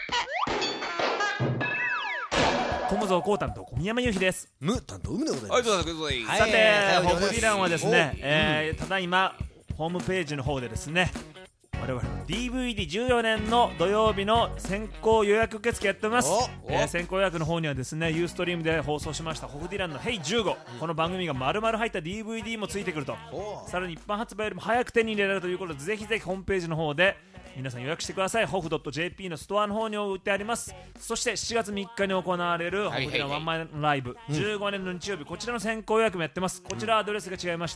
コムゾーコータンと小宮山雄飛です。 ム担当ムでございはい、 ます。 どうぞどうぞ。 さて、ホフディランはですおね、ただいまホームページの方でですね、我々の DVD14 年の土曜日の先行予約受付やってます。先行予約の方にはですね、ユーストリームで放送しましたホフディランのヘイ15、この番組が丸々入った DVD もついてくると、さらに一般発売よりも早く手に入れられるということで、ぜひぜひホームページの方で皆さん予約してください。ホフ .jp のストアの方に売ってあります。そして7月3日に行われるホフディランワンマンライブ、15年の日曜日、こちらの先行予約もやってます。こちらアドレスが違いまして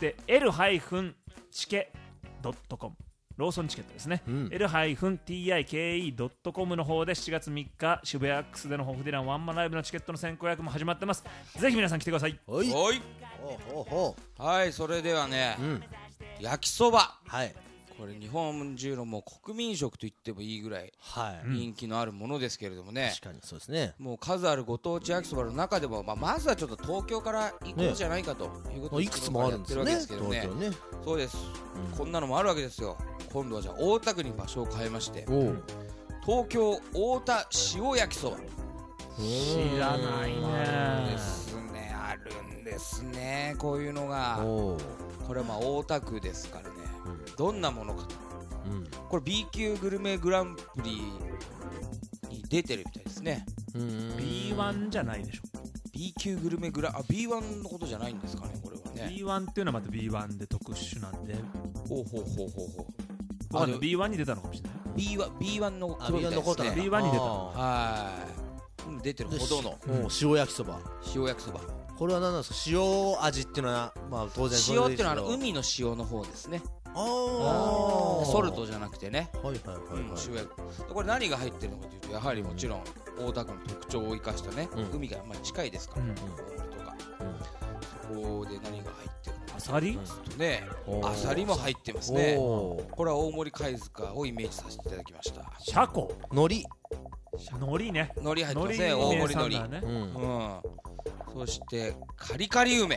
、l-chike.com、ローソンチケットですね、l-tike.com の方で7月3日渋谷アックスでのホフディランワンマンライブのチケットの先行予約も始まってます。ぜひ皆さん来てください。 おいおい。はい、それではね、焼きそば。 はい。 これ日本中のもう国民食と言ってもいいぐらいはい。 人気のあるものですけれどもね、 確かにそうですね。 もう数あるご当地焼きそばの中でも、まずはちょっと東京から行こうじゃないかということで、 いくつもあるんですよね。 やってるわけですけどね。 東京ね。 そうです、こんなのもあるわけですよ。今度はじゃあ大田区に場所を変えまして、東京太田塩焼きそば。 知らないね。 ですね、あるんですね、こういうのが。これはまあ大田区ですからね、どんなものかと、これ B 級グルメグランプリに出てるみたいですね。 B1 じゃないでしょ。 B 級グルメグラン、B1 のことじゃないんですかね、これはね。 B1 っていうのはまた B1 で特殊なんで、 ほう B1 に出たのかもしれない。 B1 のことみたいですね。 B1 に出た。 はい、出てるほどの塩焼きそば。 塩焼きそば。 これは何なんですか。塩味っていうのはまあ当然塩っていうのは海の塩の方ですね。ソルトじゃなくてね。 はいはいはいはい。 塩焼き。これ何が入ってるのかというと、やはりもちろん大田区の特徴を生かしたね、海がまあ近いですから、大森とか。そこで何が入ってるのか。 アサリね、アサリも入ってますね。これは大森貝塚をイメージさせていただきました。 シャコ、 海苔。 海苔ね。 海苔入ってますね、大森海苔。そしてカリカリ梅。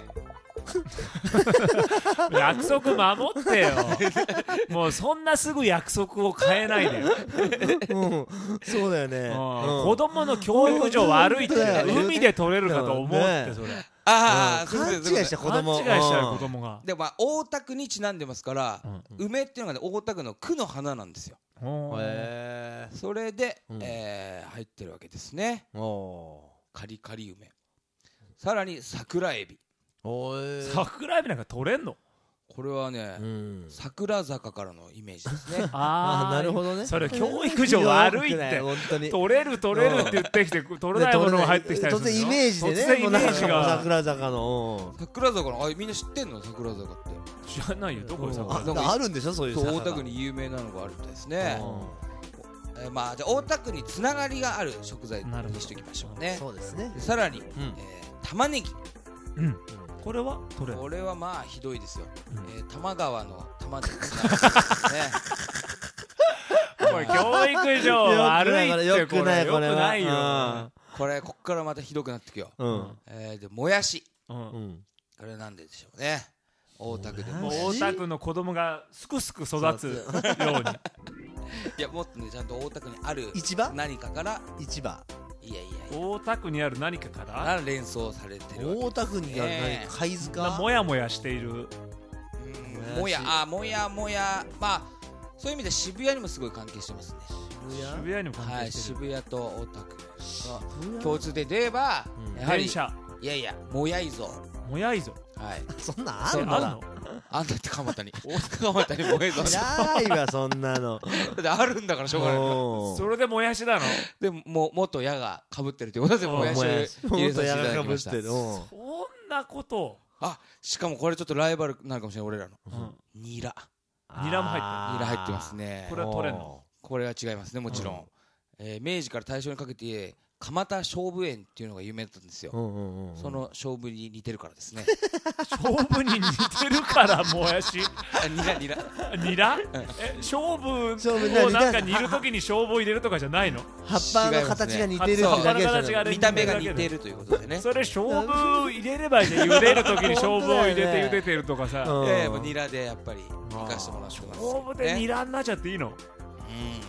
約束守ってよ。もうそんなすぐ約束を変えないでよ。 そうだよね。 子供の教育上悪いって、海で取れるかと思って、それ勘違いした子供。 勘違いしちゃう子供が。 でも大田区にちなんでますから、梅っていうのがね、大田区の区の花なんですよ。それで入ってるわけですね。カリカリ梅、さらに桜エビ。 桜エビなんか取れんの？ これはね、桜坂からのイメージですね。 なるほどね。 それ教育上悪いって。取れるって言ってきて取れないものが入ってきたりするの。 突然イメージでね。 突然イメージが。 桜坂の。 桜坂の、みんな知ってんの？桜坂って。 知らないよ。どこで桜坂？あるんでしょ、そういう。 大田区に有名なのがあるみたいですね。まあじゃあ大田区につながりがある食材にしておきましょうね。 そうですね。 さらに玉ねぎ。 これは取れる。 これはまあひどいですよ。多摩川の玉ねぎですね。 これ教育上悪いって。 よくないこれは。 ないよ。 これこっからまたひどくなってくよ。でもやし。これなんででしょうね。大田区でも大田区の子供がすくすく育つように。 いや、もっとね、ちゃんと大田区にある何かから。 市場。 大田区にある何かから連想されてるわけ。 大田区にある何か貝塚。 もやもやしている。 もやまあそういう意味で渋谷にもすごい関係してますね。 渋谷にも関係してる。 渋谷と大田区の共通で言えばやはりもやいぞ。 もやいぞ。 はい。 そんなんあんの？ あんだって蒲田に。大阪蒲田にもやいぞ。 ないわそんなの。 だってあるんだからしょうがない。 それでもやしなの？ でも元矢が被ってるということでもやしを入れさせていただきました。 そんなこと。 しかもこれちょっとライバルになるかもしれない俺らの。ニラ。 ニラも入ってる。 ニラ入ってますね。 これは取れんの？ これは違いますね、もちろん。明治から大正にかけて蒲田菖蒲園っていうのが有名だったんですよ。その菖蒲に似てるからですね。 菖蒲に似てるからもやし。ニラ？菖蒲をなんか煮るときに菖蒲入れるとかじゃないの？ 葉っぱの形が似てるだけですよね。 見た目が似てるということでね。 それ菖蒲入れればいいじゃん。茹でるときに菖蒲を入れて茹でてるとかさ。 ニラでやっぱり生かしてもらってます。 菖蒲でニラになっちゃっていいの？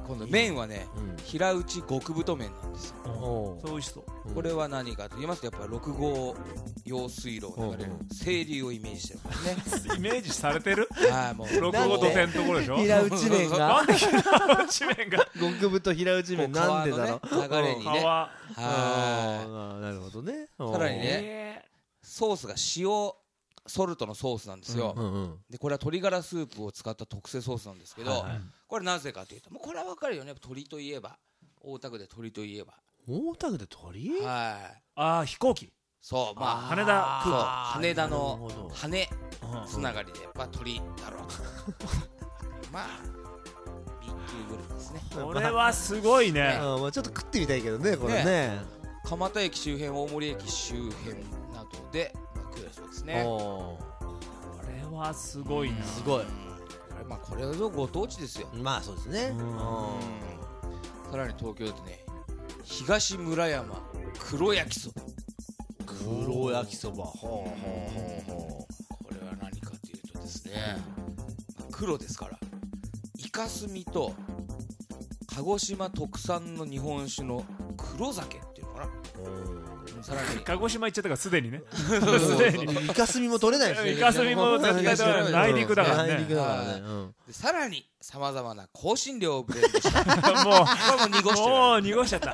今度麺はね、平打ち極太麺なんですよ。 そう美味しそう。 これは何かと言いますと、やっぱ6号用水路を流れる清流をイメージしてるからね。 イメージされてる？ はい、もう 6号と点のところでしょ。 平打ち麺がなんで平打ち麺が極太平打ち麺なんでだろう。 流れにね。 川。 なるほどね。 さらにね、ソースが塩ソルトのソースなんですよ。でこれは鶏ガラスープを使った特製ソースなんですけど、これなぜかというと、もうこれは分かるよね。鶏といえば、大田区で鶏といえば、 大田区で鳥？ はい。 ああ、飛行機。 そう、まあ羽田空港。 羽田の羽つながりでやっぱ鳥だろうと。まあ B 級グルメですね。 これはすごいね。 ちょっと食ってみたいけどね、これね。 蒲田駅周辺、大森駅周辺などで食えるそうですね。 これはすごいな。 すごい。 まあこれぞご当地ですよ。 まあそうですね。 さらに東京だとね、東村山黒焼きそば。 黒焼きそば。 これは何かというとですね、黒ですから、イカスミと鹿児島特産の日本酒の黒酒っていうのかな。さらに鹿児島行っちゃったからすでにね。 すでにイカスミも取れないしね。 イカスミも絶対内陸だからね。 さらにさまざまな香辛料をブレンドしたもう濁しちゃ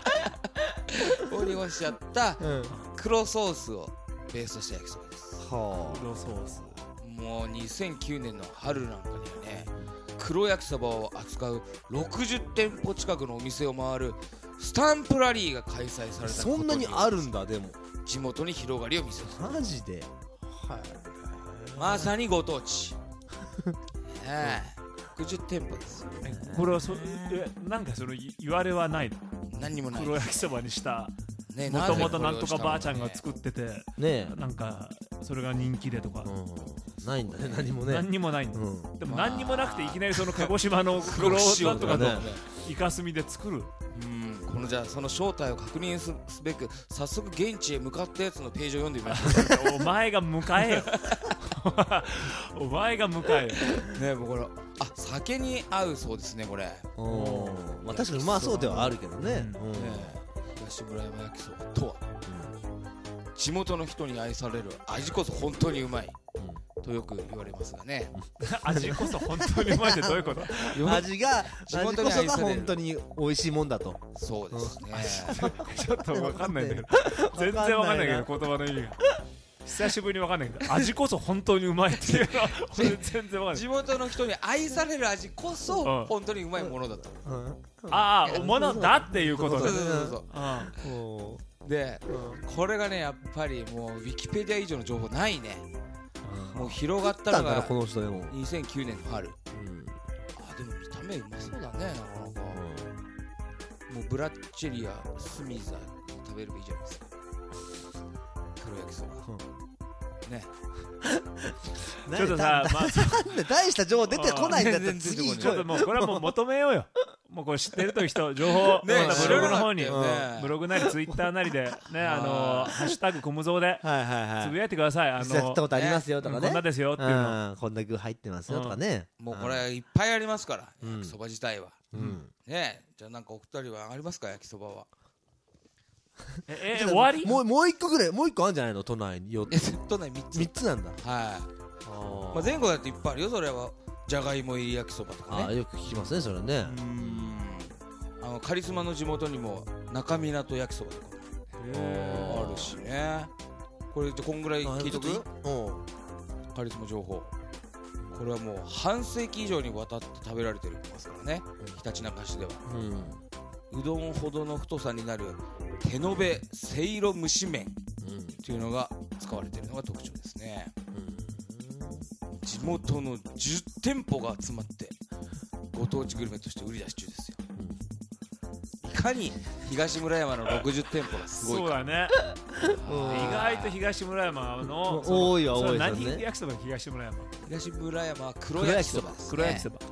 った黒ソースをベースとした焼きそばです。 黒ソース。 もう2009年の春なんかにはね、黒焼きそばを扱う60店舗近くのお店を回るスタンプラリーが開催されたことによって、 そんなにあるんだ。でも地元に広がりを見せた。 マジで。 まさにご当地。60店舗ですよ。 これはなんかその言われはないの？ 何にもない。 黒焼きそばにしたもともとなんとかばあちゃんが作ってて、なんかそれが人気でとかないんだね。何もね。 何にもないんだ。でも何にもなくていきなりその鹿児島の黒なんとかとイカスミで作る。 このじゃあその正体を確認すべく早速現地へ向かったやつのページを読んでみましょう。 お前が迎えよ。お前が迎えよ。 ね、もうこれ酒に合うそうですね、これ。 まあ確かにうまそうではあるけどね。 東村山焼きそばとは、地元の人に愛される味こそ本当にうまいとよく言われますがね。 味こそ本当にうまいってどういうこと？ 味こそが本当に美味しいもんだと。 そうですね。 ちょっと分かんないんだけど、全然分かんないけど、言葉の意味が久しぶりに分かんないけど、味こそ本当にうまいっていうのは全然分かんない。 地元の人に愛される味こそ本当にうまいものだと。 ものだっていうことです。 で、これがね、やっぱりもうウィキペディア以上の情報ないね。もう広がったのが2009年の春。でも見た目うまそうだね、なかなか。もうブラッチェリアスミザ食べればいいじゃないですか、黒焼きそば。ね。 ちょっとさ、 大した情報出てこないんだったら次ちょっともうこれはもう求めようよ。もうこれ知ってるという人、情報ブログの方に、ブログなりツイッターなりでね、ハッシュタグコムゾーでつぶやいてください。 やったことありますよとかね、 こんなですよっていうの、 こんな具入ってますよとかね。 もうこれいっぱいありますから、焼きそば自体は。ね、じゃあなんかお二人はありますか、焼きそばは。 終わり？ もう一個ぐらい、もう一個あるんじゃないの、都内に。 都内3つ。 3つなんだ。 はい。まあ前後だっていっぱいあるよ、それは。じゃがいも入り焼きそばとかね。 よく聞きますね、それね。 カリスマの地元にも中港焼きそばとかあるしね。これじゃこんぐらい聞いとく？カリスマ情報。これはもう半世紀以上にわたって食べられてますからね、ひたちなか市では。うどんほどの太さになる手延べせいろ蒸し麺というのが使われているのが特徴ですね。地元の10店舗が集まってご当地グルメとして売り出し中ですよ。いかに東村山の60店舗がすごいか。 そうだね。意外と東村山の多いは多いですよね。 何焼きそば？東村山。 東村山は黒焼きそばですね。 黒焼きそば。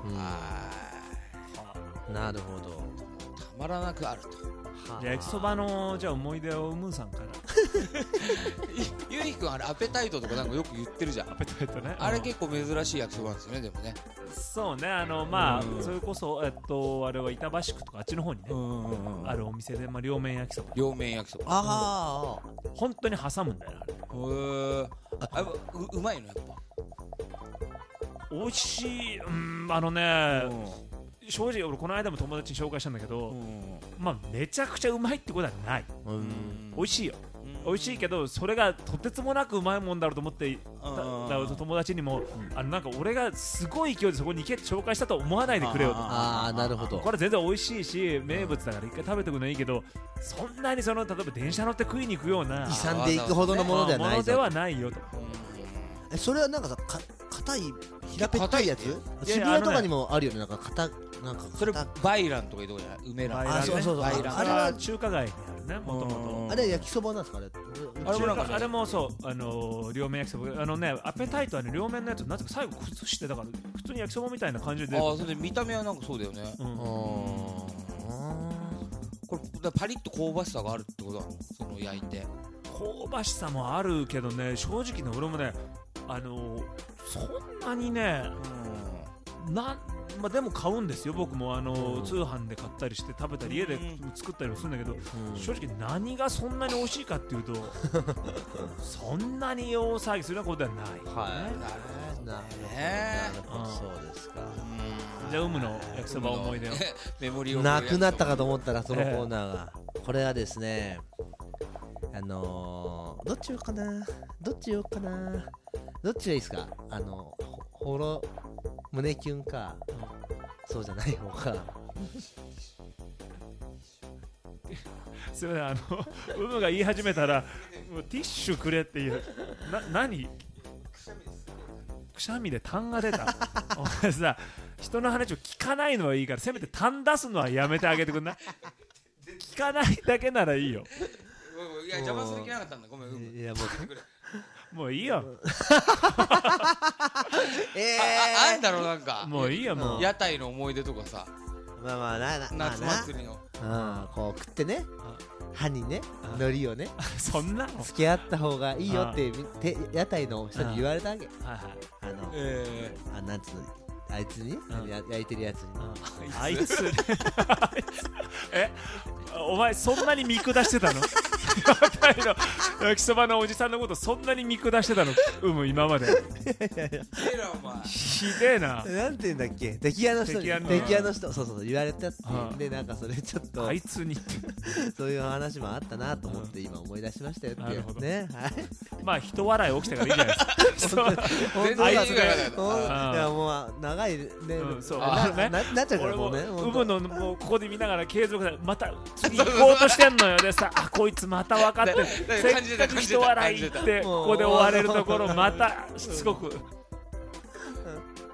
なるほど。 たまらなくあると。 焼きそばのじゃあ思い出をムーさんから。 ゆりくんあれアペタイトとかなんかよく言ってるじゃん。 アペタイトね。 あれ結構珍しい焼きそばなんですよね、でもね。 そうね、それこそあれは板橋区とかあっちの方にねあるお店で、両面焼きそば。 両面焼きそば。 ああ、 本当に挟むんだよな、あれ。 うまいのやっぱ。 美味しい。正直俺この間も友達に紹介したんだけど、めちゃくちゃうまいってことはない。美味しいよ。美味しいけど、それがとてつもなくうまいもんだろうと思って友達にも、なんか俺がすごい勢いでそこに行けって紹介したと思わないでくれよと。 ああ、なるほど。 これ全然美味しいし名物だから一回食べてくのいいけど、そんなに例えば電車乗って食いに行くような勇んでいくほどのものではないぞ。 ものではないよと。 それはなんかさ、硬い平べったいやつ？渋谷とかにもあるよね、なんかそれバイランとかいうとこじゃない？梅ラン。 あ、そうそうそう。 あれは中華街にあるね、もともと。 あれは焼きそばなんですか？ あれもそう、両面焼きそば。アペタイトはね、両面のやつなぜか最後崩して、だから普通に焼きそばみたいな感じで。 ああ、それで見た目はなんかそうだよね。これパリッと香ばしさがあるってことなの？その焼いて香ばしさもあるけどね、正直ね俺もねそんなにね、でも買うんですよ、僕も通販で買ったりして食べたり家で作ったりもするんだけど、正直何がそんなに美味しいかっていうとそんなに大騒ぎするようなことはない。 なるほど、そうですか。 じゃあの焼きそば思い出をメモリーをなくなったかと思ったらそのコーナーが、これはですね、どっち言おうかな、どっちがいいですか？ホロ胸キュンか、そうじゃない方か。 すみません、が言い始めたらもうティッシュくれっていう。何くしゃみで痰が出た。お前さ、人の話を聞かないのはいいから、せめて痰出すのはやめてあげてくんない？聞かないだけならいいよ。 いや、邪魔する気なかったんだ、ごめん。 いや、 もういいよ。 あんだろう、なんかもういいよ、もう屋台の思い出とかさ、夏祭りのこう食ってね、歯にね、海苔をね、 そんなの付け合った方がいいよって屋台の人に言われたわけ。なんつうの、あいつに焼いてるやつに。 あいつお前そんなに見下してたの？焼きそばのおじさんのことそんなに見下してたの？今まで。ひでえな。 なんて言うんだっけ、出来屋の人、そう言われたってで、なんかそれちょっとあいつにそういう話もあったなと思って今思い出しましたよっていうね。 まあ人笑い起きたからいいじゃないですか。 あいつがいや、もう長いね、 そうなっちゃうからもうね。 のもうここで見ながら継続でまた次行こうとしてんのよ。でさ、こいつまた分かってせっかく人笑いってここで終われるところまたしつこく。